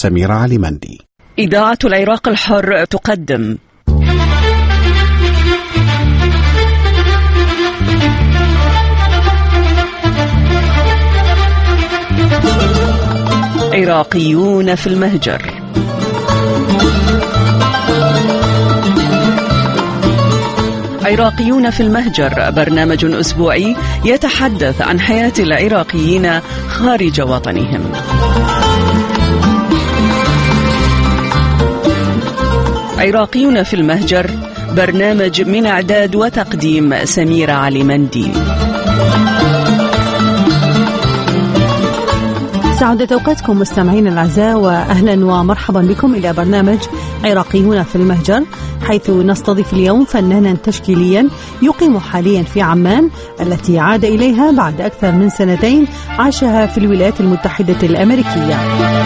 سميرة علمندي. إذاعة العراق الحر تقدم عراقيون في المهجر. عراقيون في المهجر برنامج أسبوعي يتحدث عن حياة العراقيين خارج وطنهم. عراقيون في المهجر برنامج من إعداد وتقديم سميرة علمندي. سعادة أوقاتكم مستمعين الأعزاء، وأهلا ومرحبا بكم إلى برنامج عراقيون في المهجر، حيث نستضيف اليوم فنانا تشكيليا يقيم حاليا في عمان التي عاد إليها بعد أكثر من 2 سنين عاشها في الولايات المتحدة الأمريكية.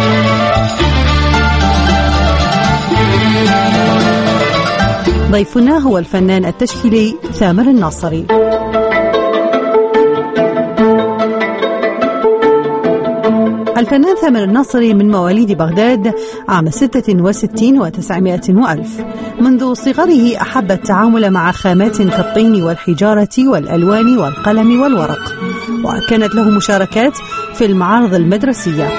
ضيفنا هو الفنان التشكيلي ثامر الناصري. الفنان ثامر الناصري من مواليد بغداد عام 66 و900 وألف. منذ صغره أحب التعامل مع خامات كالطين والحجارة والألوان والقلم والورق، وكانت له مشاركات في المعارض المدرسية.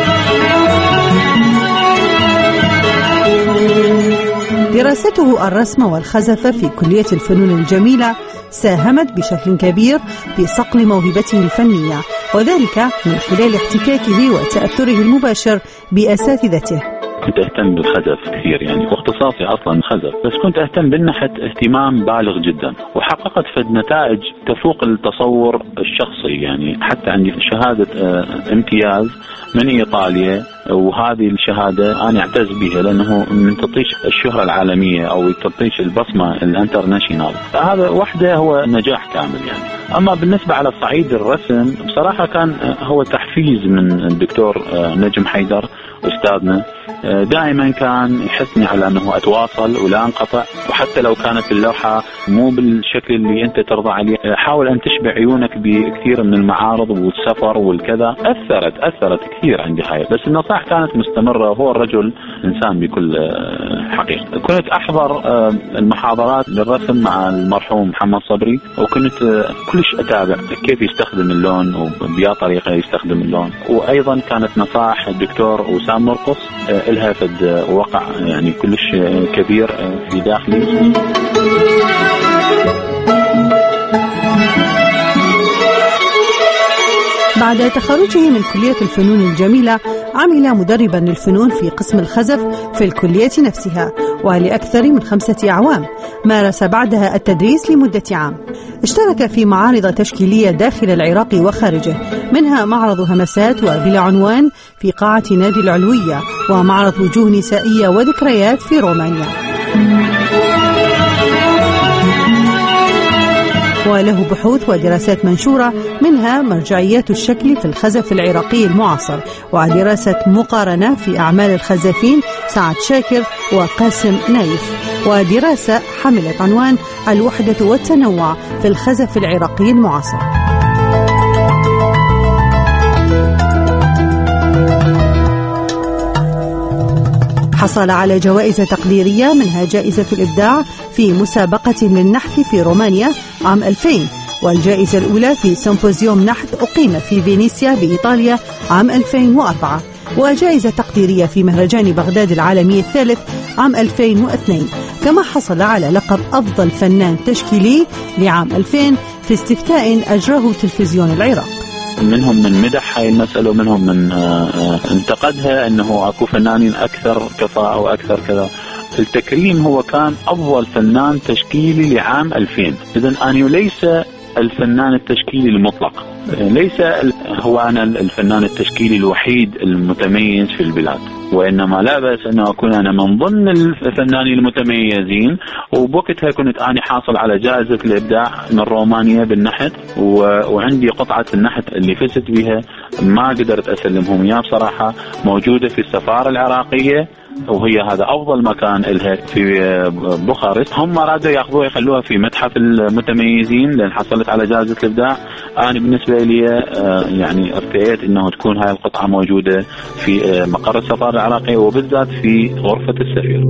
دراسته الرسم والخزف في كلية الفنون الجميلة ساهمت بشكل كبير في صقل موهبته الفنية، وذلك من خلال احتكاكه وتأثره المباشر بأساتذته. كنت أهتم بالخزف كثير واختصاصي أصلا خزف، بس كنت أهتم بالنحت اهتمام بالغ جدا، وحققت فد نتائج تفوق التصور الشخصي. حتى عندي شهادة امتياز من إيطاليا، وهذه الشهادة أنا أعتز بها لأنه من تطيش الشهرة العالمية أو تطيش البصمة الانترناشيونال. هذا وحده هو نجاح كامل. أما بالنسبة على صعيد الرسم بصراحة كان هو تحفيز من الدكتور نجم حيدر أستاذنا، دائما كان يحثني على أنه أتواصل ولا أنقطع، وحتى لو كانت اللوحة مو بالشكل اللي أنت ترضى عليه حاول أن تشبع عيونك بكثير من المعارض والسفر والكذا. أثرت كثير عندي هاي، بس النصائح كانت مستمرة، وهو الرجل إنسان بكل حقيقة. كنت أحضر المحاضرات للرسم مع المرحوم محمد صبري، وكنت كلش أتابع كيف يستخدم اللون وبيا طريقة يستخدم اللون. وأيضا كانت نصائح الدكتور وسام مرقص إلها فد وقع كلش كبير في داخلي. بعد تخرجه من كلية الفنون الجميلة عمل مدربا للفنون في قسم الخزف في الكلية نفسها، ولأكثر من 5 أعوام مارس بعدها التدريس لمدة عام. اشترك في معارض تشكيلية داخل العراق وخارجه، منها معرض همسات وبلا عنوان في قاعة نادي العلوية، ومعرض وجوه نسائية وذكريات في رومانيا. وله بحوث ودراسات منشورة، منها مرجعيات الشكل في الخزف العراقي المعاصر، ودراسة مقارنة في أعمال الخزافين سعد شاكر وقاسم نايف، ودراسة حملت عنوان الوحدة والتنوع في الخزف العراقي المعاصر. حصل على جوائز تقديرية، منها جائزة الإبداع في مسابقة للنحت في رومانيا عام 2000، والجائزة الأولى في سيمبوزيوم نحت أقيم في فينيسيا بإيطاليا عام 2004، وجائزة تقديرية في مهرجان بغداد العالمي الثالث عام 2002. كما حصل على لقب أفضل فنان تشكيلي لعام 2000 في استفتاء أجراه تلفزيون العراق. منهم من مدح هاي المسألة، ومنهم من انتقدها أنه أكو فنانين أكثر كفاءة وأكثر كذا. التكريم هو كان أفضل فنان تشكيلي لعام 2000. إذن أنا ليس الفنان التشكيلي المطلق، ليس هو أنا الفنان التشكيلي الوحيد المتميز في البلاد، وإنما لا بأس أن أكون أنا من ضمن الفنانين المتميزين. وبوقتها كنت أنا حاصل على جائزة الإبداع من رومانيا بالنحت، وعندي قطعة النحت اللي فزت بها ما قدرت أسلمهم إياه بصراحة، موجودة في السفارة العراقية، وهي هذا أفضل مكان لها في بوخارست. هم رادوا يأخذوها يخلوها في متحف المتميزين لأن حصلت على جائزة الإبداع. أنا بالنسبة لي يعني ارتئيت إنه تكون هاي القطعة موجودة في مقر السفارة العراقية وبالذات في غرفة السفير.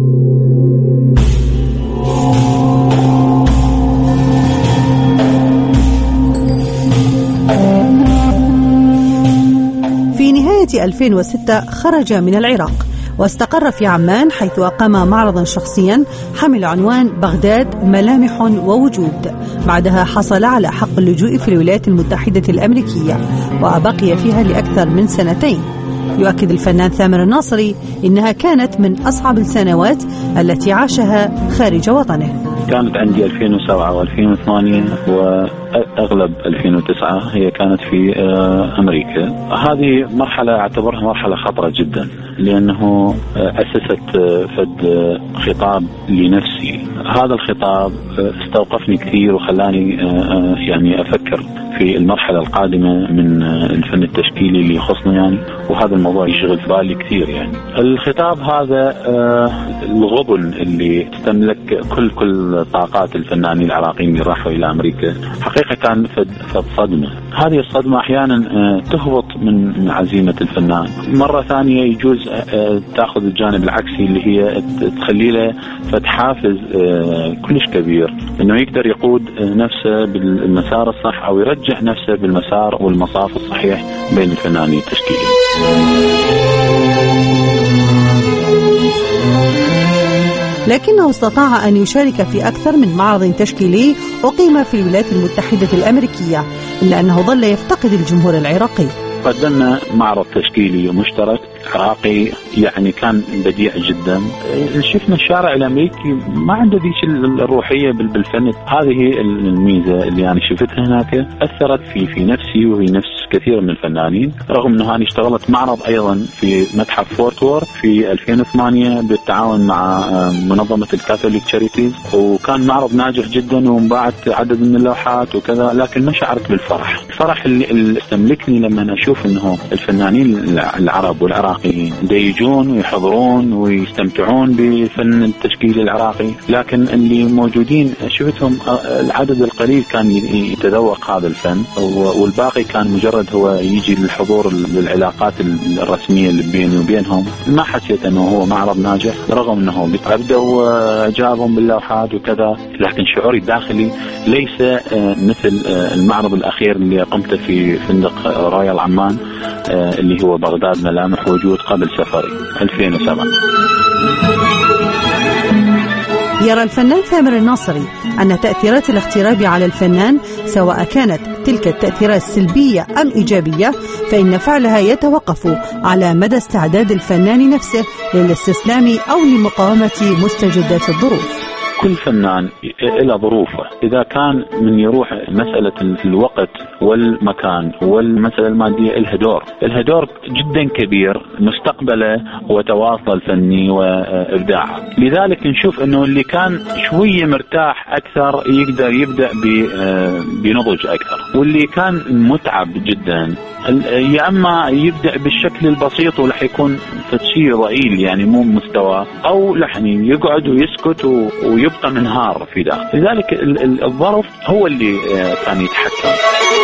في نهاية 2006 خرج من العراق واستقر في عمان، حيث أقام معرضا شخصيا حمل عنوان بغداد ملامح ووجود. بعدها حصل على حق اللجوء في الولايات المتحدة الأمريكية وبقي فيها لأكثر من 2 سنين. يؤكد الفنان ثامر الناصري إنها كانت من أصعب السنوات التي عاشها خارج وطنه. كانت عندي 2007 و2008 وأغلب 2009 هي كانت في أمريكا. هذه مرحلة أعتبرها مرحلة خطرة جدا، لأنه أسست فد خطاب لنفسي. هذا الخطاب استوقفني كثير وخلاني يعني أفكر في المرحلة القادمة من الفن التشكيلي اللي يخصنا يعني، وهذا الموضوع يشغل في بالي كثير يعني. الخطاب هذا الغبن اللي تستملك كل طاقات الفنانين العراقيين اللي راحوا إلى أمريكا، حقيقة كان فد صدمة. هذه الصدمة أحيانا تهبط من عزيمة الفنان، مرة ثانية يجوز تأخذ الجانب العكسي اللي هي تخلي له فد حافز كلش كبير إنه يقدر يقود نفسه بالمسار الصح أو يرجع نفسه بالمسار والمصاف الصحيح بين الفنانين التشكيليين. لكنه استطاع أن يشارك في أكثر من معرض تشكيلي أقيم في الولايات المتحدة الأمريكية، إلا أنه ظل يفتقد الجمهور العراقي. قدمنا معرض تشكيلي مشترك عراقي يعني كان بديع جدا. شفنا الشارع الأمريكي ما عنده ذيك الروحية بالفن. هذه الميزة اللي أنا شفتها هناك أثرت في نفسي وفي نفس كثير من الفنانين، رغم أنه أنا اشتغلت معرض أيضا في متحف فورت وورث في 2008 بالتعاون مع منظمة الكاثوليك تشاريتيز، وكان معرض ناجح جدا وانباعت عدد من اللوحات وكذا، لكن ما شعرت بالفرح. الفرح اللي استملكني لما أشوف أنه الفنانين العرب والعراقيين يجون ويحضرون ويستمتعون بفن التشكيل العراقي، لكن اللي موجودين شفتهم العدد القليل كان يتذوق هذا الفن، والباقي كان مجرد هو يجي للحضور للعلاقات الرسمية اللي بيني وبينهم. ما حسيت أنه هو معرض ناجح، رغم أنه أبدوا جابهم باللوحات وكذا، لكن شعوري الداخلي ليس مثل المعرض الأخير اللي قمت في فندق رويال عمان اللي هو بغداد ملامح وجود قبل سفري 2007. يرى الفنان ثامر الناصري أن تأثيرات الاغتراب على الفنان، سواء كانت تلك التأثيرات سلبية أم إيجابية، فإن فعلها يتوقف على مدى استعداد الفنان نفسه للاستسلام أو لمقاومة مستجدات الظروف. كل فنان إلى ظروفه. إذا كان من يروح مسألة الوقت والمكان والمسألة المادية إلها دور جدا كبير مستقبله وتواصل الفني وإبداعه. لذلك نشوف إنه اللي كان شوية مرتاح أكثر يقدر يبدأ بنضج أكثر، واللي كان متعب جدا يا أما يبدأ بالشكل البسيط ولح يكون شيء ضئيل يعني مو مستوى، أو لحني يقعد ويسكت ويبقى منهار في داخل. لذلك الظرف هو اللي كان يتحكم.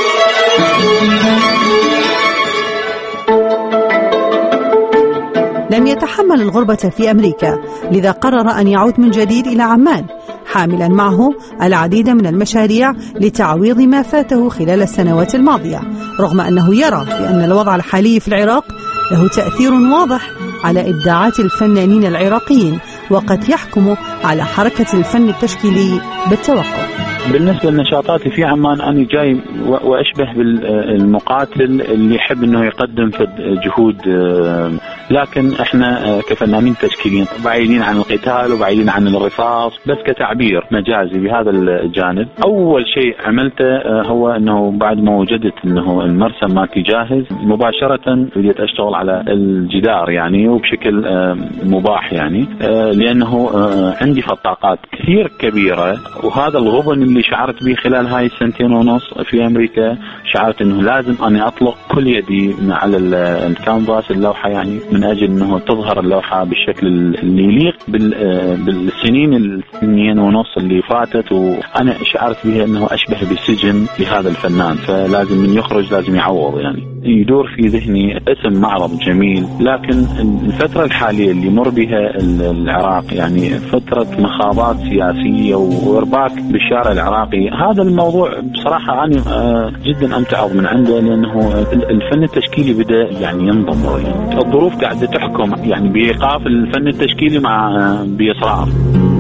لم يتحمل الغربة في أمريكا، لذا قرر أن يعود من جديد إلى عمان، حاملا معه العديد من المشاريع لتعويض ما فاته خلال السنوات الماضية، رغم أنه يرى بأن الوضع الحالي في العراق له تأثير واضح على إبداعات الفنانين العراقيين، وقد يحكم على حركة الفن التشكيلي بالتوقف. بالنسبة لنشاطاتي في عمان أنا جاي وأشبه بالمقاتل اللي يحب أنه يقدم في جهود، لكن إحنا كفنانين تشكيليين بعيدين عن القتال وبعيدين عن الرصاص، بس كتعبير مجازي بهذا الجانب. أول شيء عملته هو أنه بعد ما وجدت أنه المرسم مالتي جاهز مباشرة بديت أشتغل على الجدار يعني، وبشكل مباح يعني، لأنه عندي طاقات كثير كبيرة. وهذا الغبن اللي شعرت به خلال هاي السنتين ونص في أمريكا، شعرت أنه لازم أني أطلق كل يدي على الكانفاس اللوحة يعني، من أجل أنه تظهر اللوحة بالشكل اللي يليق بالسنين السنين ونص اللي فاتت. وأنا شعرت بها أنه أشبه بسجن لهذا الفنان، فلازم من يخرج لازم يعوض يعني. يدور في ذهني اسم معرض جميل، لكن الفترة الحالية اللي يمر بها العراق يعني فترة مخاضات سياسية وارباك بالشارع العراقي، هذا الموضوع بصراحة أنا جدا أمتعض من عنده، لأنه الفن التشكيلي بدأ يعني ينضمر، يعني الظروف قاعدة تحكم يعني بإيقاف الفن التشكيلي مع بإصرار.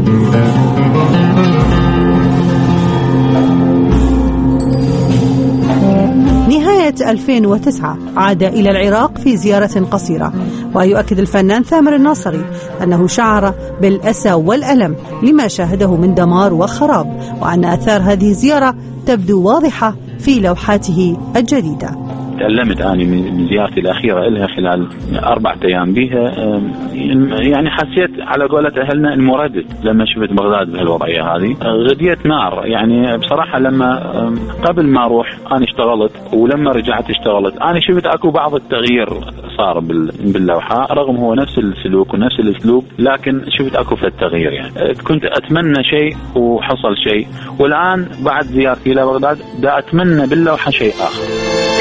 نهاية 2009 عاد إلى العراق في زيارة قصيرة، ويؤكد الفنان ثامر الناصري أنه شعر بالأسى والألم لما شاهده من دمار وخراب، وأن آثار هذه الزيارة تبدو واضحة في لوحاته الجديدة. تألمت أنا من زيارتي الأخيرة لها خلال 4 أيام بها، يعني حسيت على قولة أهلنا المردد لما شفت بغداد بهالوضعية هذه، غديت نار. يعني بصراحة لما قبل ما أروح أنا اشتغلت، ولما رجعت اشتغلت، أنا شفت أكو بعض التغيير صار باللوحة، رغم هو نفس السلوك ونفس الأسلوب، لكن شفت أكو في التغيير. يعني كنت أتمنى شيء وحصل شيء، والآن بعد زيارتي إلى بغداد دا أتمنى باللوحة شيء آخر.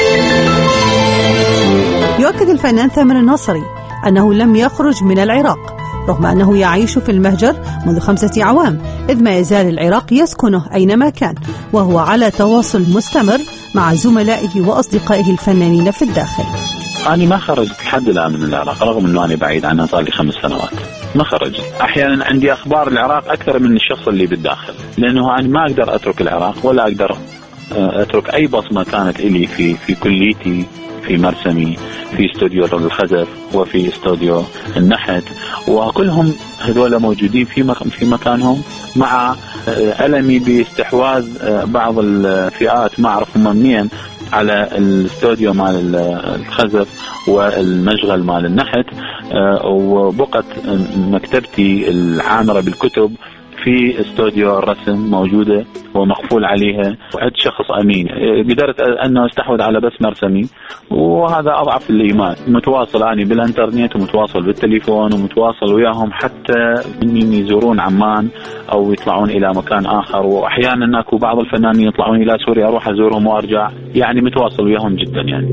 يؤكد الفنان ثامر الناصري أنه لم يخرج من العراق رغم أنه يعيش في المهجر منذ 5 أعوام، إذ ما يزال العراق يسكنه أينما كان، وهو على تواصل مستمر مع زملائه وأصدقائه الفنانين في الداخل. أنا ما خرجت لحد الآن من العراق، رغم أنه أنا بعيد عنها صار لي 5 سنوات، ما خرجت. أحيانا عندي أخبار العراق أكثر من الشخص اللي بالداخل، لأنه أنا ما أقدر أترك العراق، ولا أقدر أترك أي بصمة كانت لي في كليتي، في مرسمي، في استوديو الخزف، وفي استوديو النحت، وكلهم هذول موجودين في مكانهم، مع ألمي باستحواذ بعض الفئات ما أعرف هم منين على الاستوديو مال الخزف والمشغل مال النحت، وبقت مكتبتي العامرة بالكتب في استوديو الرسم موجودة ومقفول عليها، وعد شخص أمين قدرت أنه استحوذ على بس مرسمي، وهذا أضعف الإيمان. متواصل أنا بالإنترنت، ومتواصل بالتليفون، ومتواصل وياهم حتى من يزورون عمان أو يطلعون إلى مكان آخر، وأحيانا أكو بعض الفنانين يطلعون إلى سوريا أروح أزورهم وأرجع، يعني متواصل وياهم جدا يعني.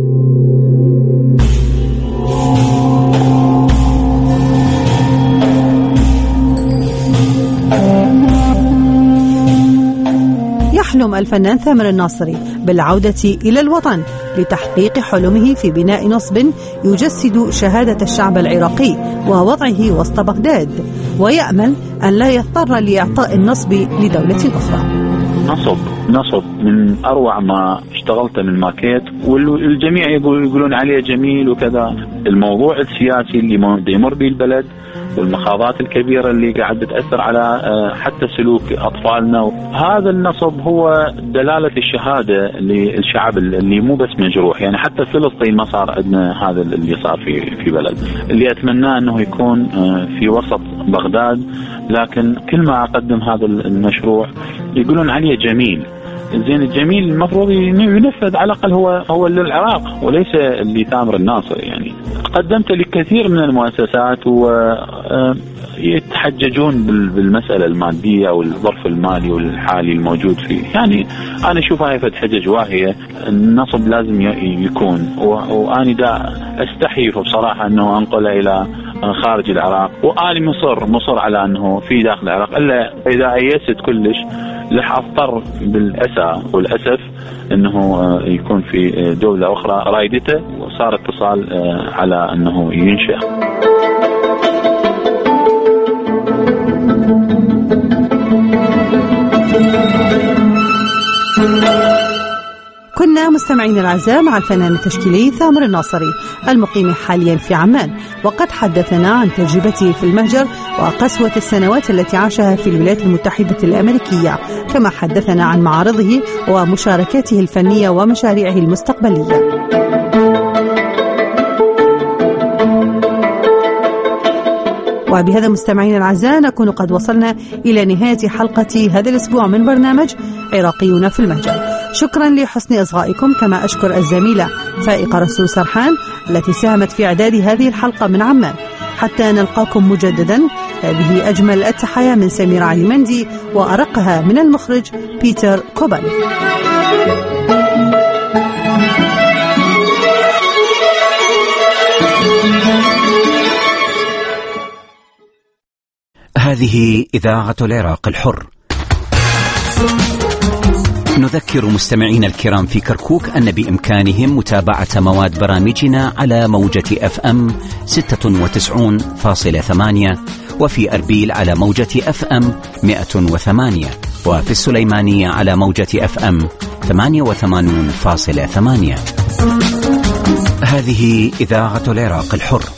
يحلم الفنان ثامر الناصري بالعودة إلى الوطن لتحقيق حلمه في بناء نصب يجسد شهادة الشعب العراقي ووضعه وسط بغداد، ويأمل أن لا يضطر لإعطاء النصب لدولة أخرى. نصب من أروع ما اشتغلت من ماكيت، والجميع يقولون عليه جميل وكذا. الموضوع السياسي اللي يمر به البلد والمخاضات الكبيرة اللي قاعد بتأثر على حتى سلوك أطفالنا، هذا النصب هو دلالة الشهادة للشعب اللي مو بس مجروح. يعني حتى فلسطين ما صار عندنا هذا اللي صار في بلد. اللي أتمناه أنه يكون في وسط بغداد، لكن كل ما أقدم هذا المشروع يقولون عليه جميل. زين الجميل المفروض ينفذ على الأقل هو للعراق وليس لثامر الناصري. يعني قدمت لكثير من المؤسسات ويتحججون بالمسألة المادية أو الظرف المالي والحالي الموجود فيه. يعني أنا أشوف هاي حجج واهية. النصب لازم يكون، وأنا دا أستحي بصراحة أنه أنقله إلى خارج العراق، وأنا مصر على أنه في داخل العراق، إلا إذا أيست كلش لح أضطر بالأسى والأسف أنه يكون في دولة أخرى رايدته، وصار اتصال على أنه ينشأ. كنا مستمعين الأعزاء مع الفنان التشكيلي ثامر الناصري المقيم حاليا في عمان، وقد حدثنا عن تجربته في المهجر وقسوة السنوات التي عاشها في الولايات المتحدة الأمريكية، كما حدثنا عن معارضه ومشاركاته الفنية ومشاريعه المستقبلية. وبهذا مستمعين الأعزاء نكون قد وصلنا إلى نهاية حلقة هذا الأسبوع من برنامج عراقيون في المهجر. شكرا لحسن إصغائكم، كما أشكر الزميلة فائقة رسول سرحان التي ساهمت في إعداد هذه الحلقة من عمان. حتى نلقاكم مجددا، هذه أجمل التحايا من سمير علي مندي، وأرقها من المخرج بيتر كوبان. هذه إذاعة العراق الحر. نذكر مستمعين الكرام في كركوك أن بإمكانهم متابعة مواد برامجنا على موجة FM 96.8 وفي أربيل على موجة FM 108 وفي السليمانية على موجة FM 88.8. هذه إذاعة العراق الحر.